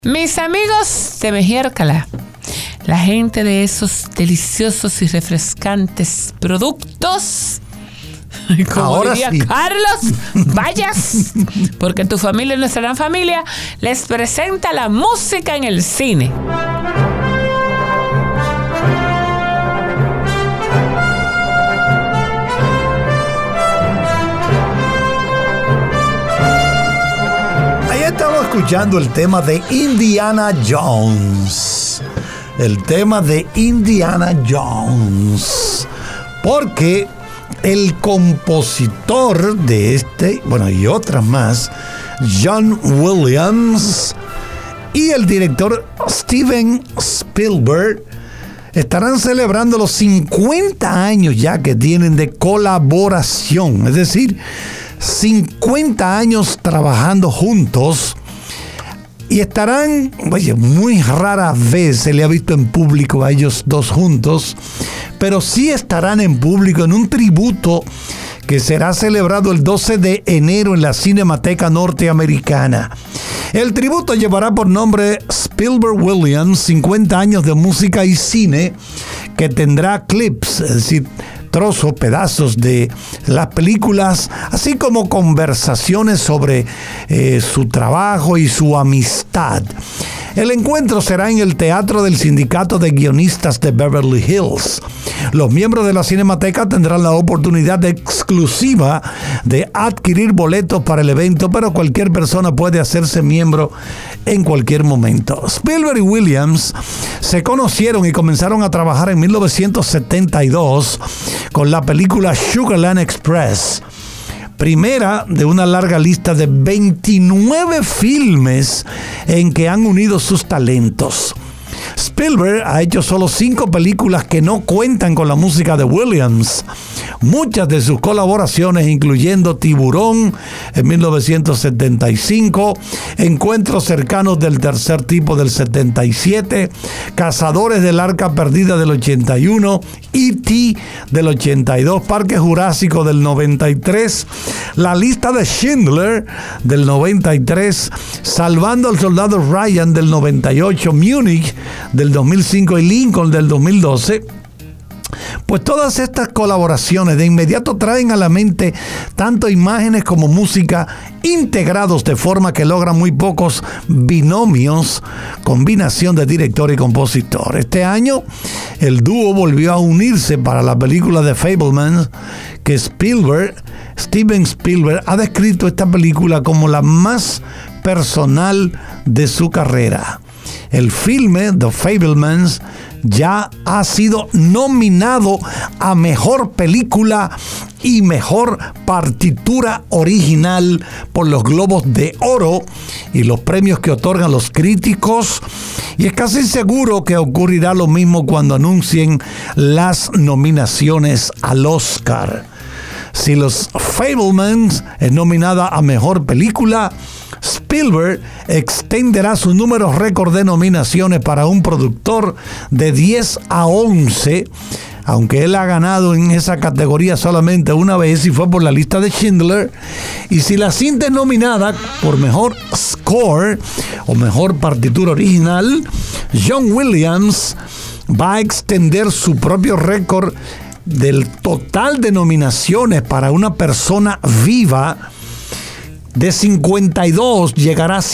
Mis amigos de Mejiércala, la gente de esos deliciosos y refrescantes productos, como ahora diría sí. Carlos, vayas, porque tu familia y nuestra gran familia les presenta la música en el cine. Estamos escuchando el tema de Indiana Jones. El tema de Indiana Jones. Porque el compositor de este, bueno, y otras más, John Williams, y el director Steven Spielberg estarán celebrando los 50 años ya que tienen de colaboración. Es decir, 50 años trabajando juntos, y estarán, oye, muy rara vez se le ha visto en público a ellos dos juntos, pero sí estarán en público en un tributo que será celebrado el 12 de enero en la Cinemateca Norteamericana. El tributo llevará por nombre Spielberg Williams, 50 años de música y cine, que tendrá clips, es decir, trozos, pedazos de las películas, así como conversaciones sobre su trabajo y su amistad. El encuentro será en el Teatro del Sindicato de Guionistas de Beverly Hills. Los miembros de la Cinemateca tendrán la oportunidad exclusiva de adquirir boletos para el evento, pero cualquier persona puede hacerse miembro en cualquier momento. Spielberg y Williams se conocieron y comenzaron a trabajar en 1972 con la película Sugarland Express, primera de una larga lista de 29 filmes en que han unido sus talentos. Spielberg ha hecho solo 5 películas que no cuentan con la música de Williams. Muchas de sus colaboraciones, incluyendo Tiburón en 1975, Encuentros cercanos del tercer tipo del 77, Cazadores del Arca Perdida del 81, E.T. del 82, Parque Jurásico del 93, La Lista de Schindler del 93, Salvando al Soldado Ryan del 98, Múnich del 2005 y Lincoln del 2012. Pues todas estas colaboraciones de inmediato traen a la mente tanto imágenes como música integrados de forma que logran muy pocos binomios, combinación de director y compositor. Este año el dúo volvió a unirse para la película The Fabelmans, que Steven Spielberg ha descrito esta película como la más personal de su carrera. El filme The Fabelmans ya ha sido nominado a Mejor Película y Mejor Partitura Original por los Globos de Oro y los premios que otorgan los críticos, y es casi seguro que ocurrirá lo mismo cuando anuncien las nominaciones al Oscar. Si los Fabelmans es nominada a Mejor Película, Spielberg extenderá su número récord de nominaciones para un productor de 10 a 11, aunque él ha ganado en esa categoría solamente una vez y fue por La Lista de Schindler. Y si la cinta es nominada por Mejor Score o Mejor Partitura Original, John Williams va a extender su propio récord del total de nominaciones para una persona viva. De 52 llegará a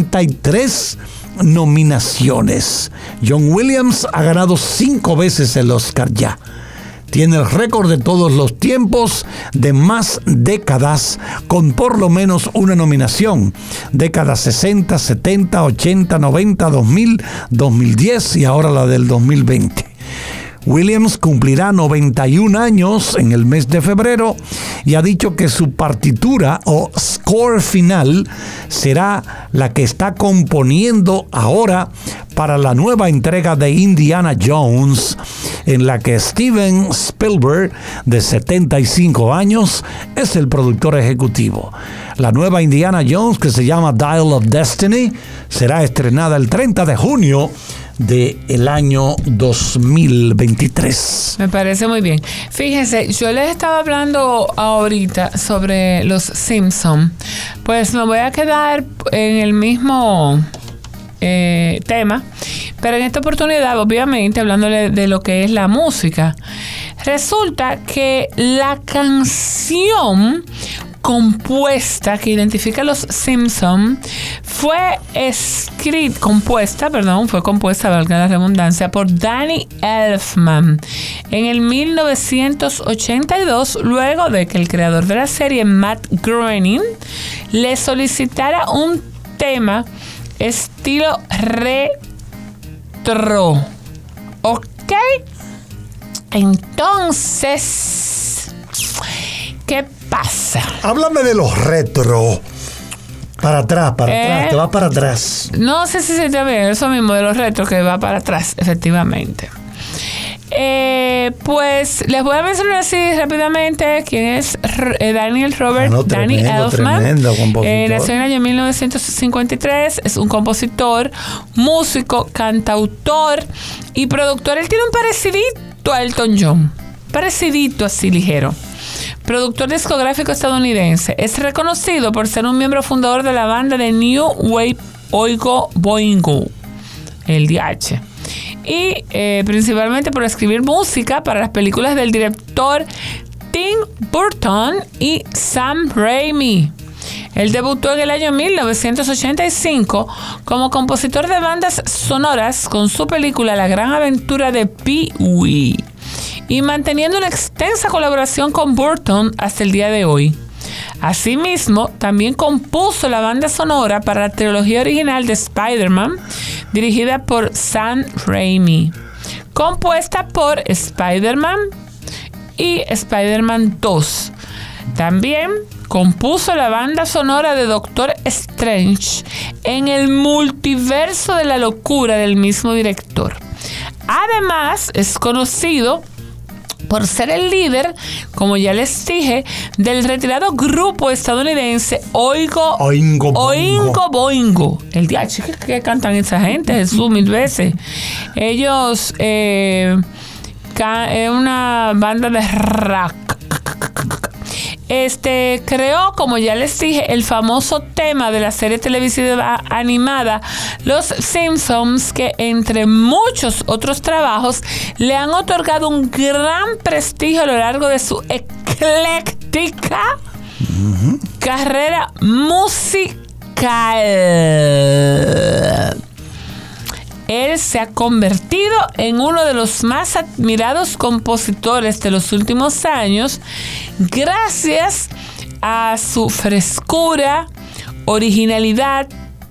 53 nominaciones. John Williams ha ganado 5 veces el Oscar ya. Tiene el récord de todos los tiempos de más décadas con por lo menos una nominación. Décadas 60, 70, 80, 90, 2000, 2010 y ahora la del 2020. Williams cumplirá 91 años en el mes de febrero y ha dicho que su partitura o score final será la que está componiendo ahora para la nueva entrega de Indiana Jones, en la que Steven Spielberg, de 75 años, es el productor ejecutivo. La nueva Indiana Jones, que se llama Dial of Destiny, será estrenada el 30 de junio del año 2023. Me parece muy bien. Fíjense, yo les estaba hablando ahorita sobre los Simpson. Pues me voy a quedar en el mismo tema. Pero en esta oportunidad, obviamente, hablándole de lo que es la música, resulta que la canción compuesta que identifica a los Simpson fue compuesta, valga la redundancia, por Danny Elfman en el 1982, luego de que el creador de la serie, Matt Groening, le solicitara un tema estilo retro. ¿Ok? Entonces, ¿qué pasa? Háblame de los retro. Para atrás, te va para atrás. No sé si se te ve eso mismo de los retro que va para atrás, efectivamente. Pues les voy a mencionar así rápidamente quién es Danny Elfman. Nació en el año 1953, es un compositor, músico, cantautor y productor. Él tiene un parecidito a Elton John, parecidito así ligero. Productor discográfico estadounidense, es reconocido por ser un miembro fundador de la banda de New Wave Oingo Boingo, el DH. Y principalmente por escribir música para las películas del director Tim Burton y Sam Raimi. Él debutó en el año 1985 como compositor de bandas sonoras con su película La Gran Aventura de Pee-wee y manteniendo una extensa colaboración con Burton hasta el día de hoy. Asimismo, también compuso la banda sonora para la trilogía original de Spider-Man, dirigida por Sam Raimi, compuesta por Spider-Man y Spider-Man 2. También compuso la banda sonora de Doctor Strange en el multiverso de la locura del mismo director. Además, es conocido por ser el líder, como ya les dije, del retirado grupo estadounidense Oingo Boingo. El DH que cantan esa gente, Jesús, 1000 veces. Ellos es una banda de rock. Creó, como ya les dije, el famoso tema de la serie televisiva animada Los Simpsons, que entre muchos otros trabajos le han otorgado un gran prestigio a lo largo de su ecléctica carrera musical. Él se ha convertido en uno de los más admirados compositores de los últimos años gracias a su frescura, originalidad,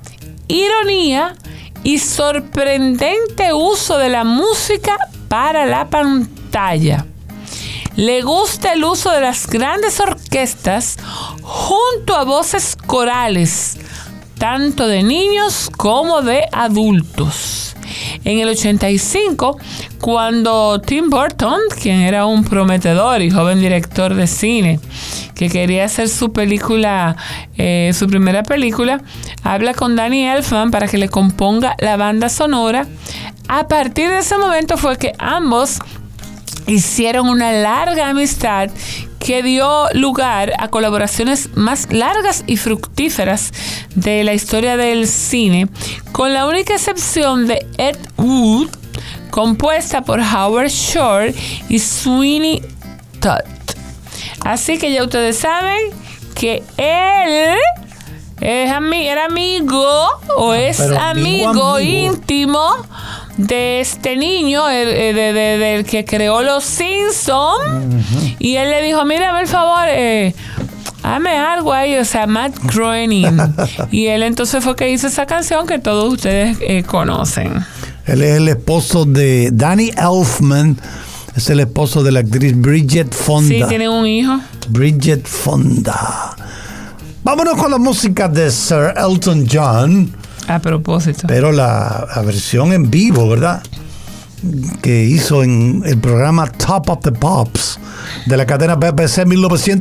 ironía y sorprendente uso de la música para la pantalla. Le gusta el uso de las grandes orquestas junto a voces corales, tanto de niños como de adultos. En el 85, cuando Tim Burton, quien era un prometedor y joven director de cine, que quería hacer su primera película, habla con Danny Elfman para que le componga la banda sonora. A partir de ese momento fue que ambos hicieron una larga amistad que dio lugar a colaboraciones más largas y fructíferas de la historia del cine, con la única excepción de Ed Wood, compuesta por Howard Shore y Sweeney Todd. Así que ya ustedes saben que él era amigo o es amigo íntimo de este niño, del que creó Los Simpsons. Uh-huh. Y él le dijo, mira, por favor, hazme algo ahí, o sea, Matt Groening. Y él entonces fue que hizo esa canción que todos ustedes conocen. Él es el esposo de Danny Elfman, es el esposo de la actriz Bridget Fonda. Sí, tienen un hijo. Bridget Fonda. Vámonos con la música de Sir Elton John. A propósito. Pero la versión en vivo, ¿verdad? Que hizo en el programa Top of the Pops de la cadena BBC en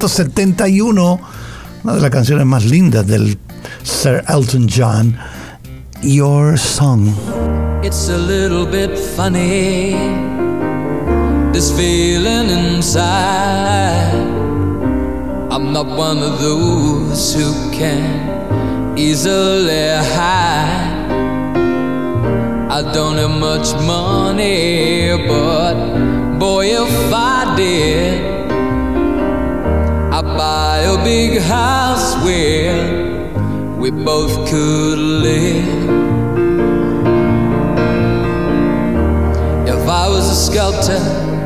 1971. Una de las canciones más lindas del Sir Elton John, Your Song. It's a little bit funny, this feeling inside. I'm not one of those who can easily hide. I don't have much money, but boy, if I did, I'd buy a big house where we both could live. If I was a sculptor,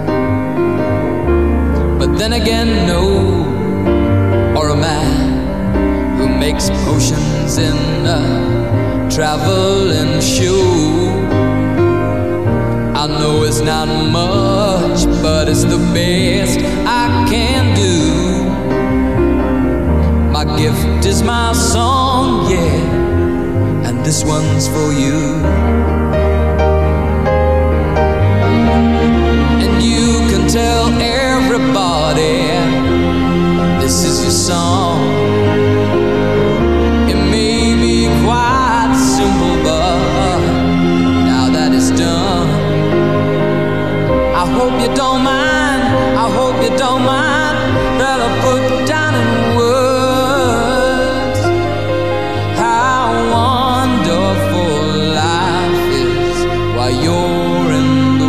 but then again, no, or a man who makes potions in a traveling shoe. I know it's not much, but it's the best I can do. My gift is my song, yeah, and this one's for you. And you can tell everybody this is your song. It may be quite simple, but now that it's done, I hope you don't mind, I hope you don't mind that I put down in words how wonderful life is while you're in the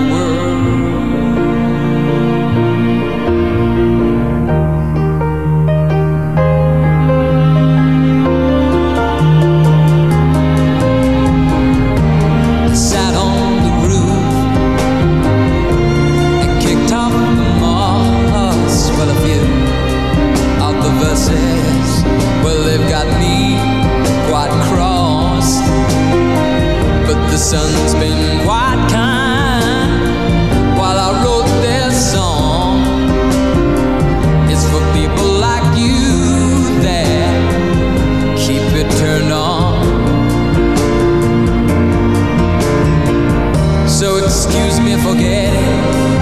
well, they've got me quite cross, but the sun's been quite kind while I wrote this song. It's for people like you that keep it turned on. So excuse me for getting,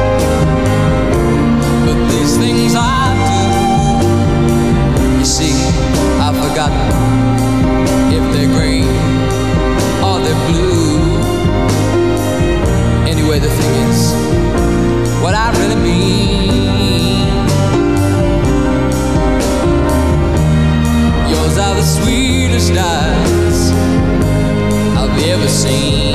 but these things I do, you see, I've forgotten if they're green or they're blue. Anyway, the thing is, what I really mean, yours are the sweetest eyes I've ever seen.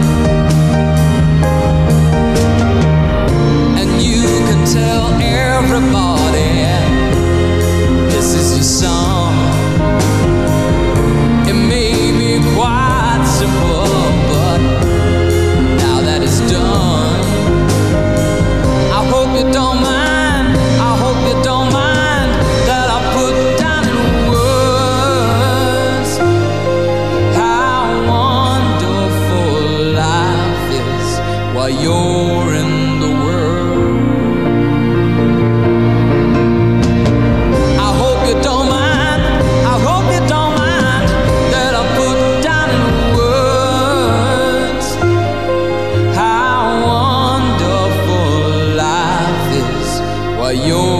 And you can tell everybody this is your song. It may be quite simple, but now that it's done, I hope you don't mind, I hope you don't mind that I put down in words how wonderful life is while you're in the world. You're